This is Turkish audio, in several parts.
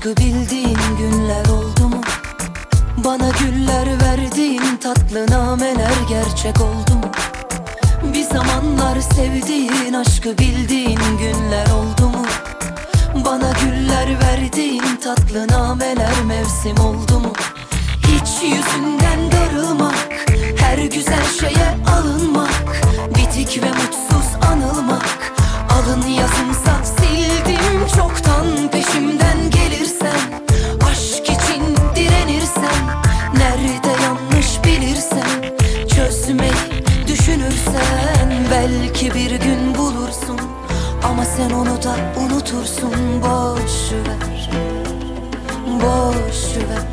aşkı bildiğin günler oldu mu? Bana güller verdiğin tatlı nameler gerçek oldu mu? Bir zamanlar sevdiğin aşkı bildiğin günler oldu mu? Bana güller verdiğin tatlı nameler mevsim oldu mu? Hiç yüzünden darılmak, her güzel şeye alınmak, bitik ve mutsuz anılmak. Alın yazımsa sildim çoktan, peşimden gelirsen, aşk için direnirsen, nerede yanlış bilirsen, çözmeyi düşünürsen, belki bir gün bulursun. Ama sen onu da unutursun. Boş ver, boş ver.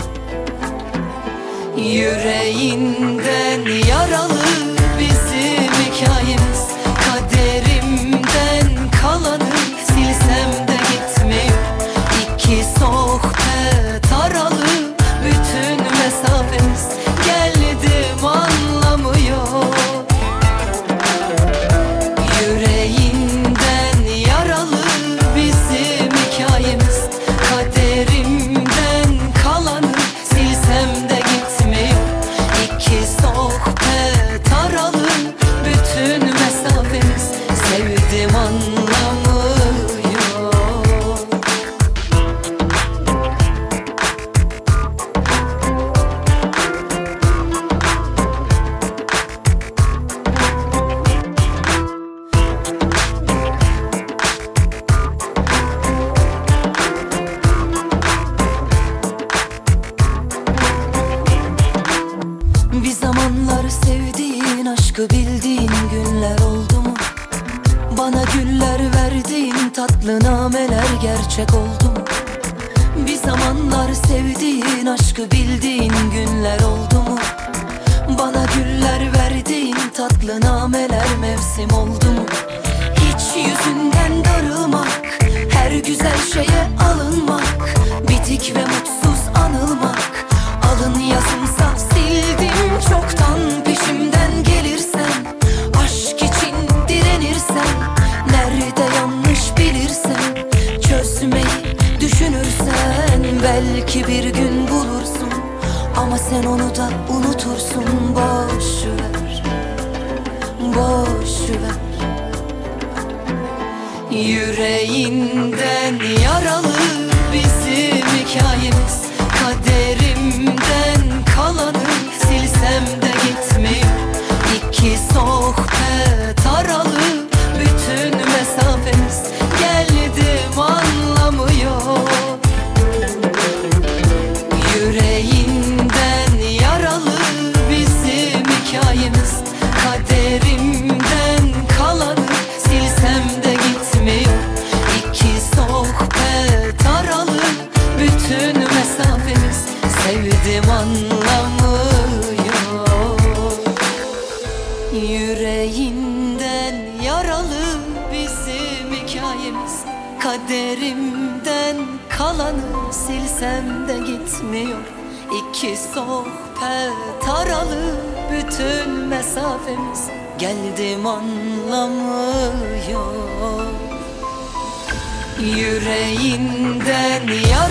Yüreğinden yaralı bizim hikayemiz, kaderimden kalanı silsem de gitmiyor. İki sohbet aralı bütün mesafemiz, geldim anlamıyor. Yüreğinden yaralı bizim hikayemiz, kaderimden kalanı silsem de gitmiyor. İki sohbet aralı bütün mesafemiz, sevdim anlamıyor. Bir zamanlar sevdiğin aşkı bildiğin günler oldu mu? Bana güller verdiğin tatlı nameler gerçek oldu mu? Bir zamanlar sevdiğin aşkı bildiğin günler oldu mu? Bana güller verdiğin tatlı nameler mevsim oldu mu? Hiç yüzünden darılmak, her güzel şeye alınmak, bitik ve mutsuz anılmak. Alın yazımsa sildim çoktan, peşimden gelirsen, aşk için direnirsen, nerede yanlış bilirsen, çözmeyi düşünürsen, belki bir gün bulursun. Ama sen onu da unutursun. Boş ver, boş ver. Yüreğinden yaralı bizim hikayemiz, kaderimden kalanı silsem de gitmiyor. İki sohbet aralı bütün mesafemiz, geldim anlamıyor. Yüreğinden yaralı bizim hikayemiz, kaderimden kalanı silsem de gitmiyor. İki sohbet aralı bütün mesafemiz, sevdim anlamıyor. Yüreğinden yaralı bizim hikayemiz, kaderimden kalanı silsem de gitmiyor. İki sohbet aralı bütün mesafemiz, geldim anlamıyor. Yüreğinden yaralı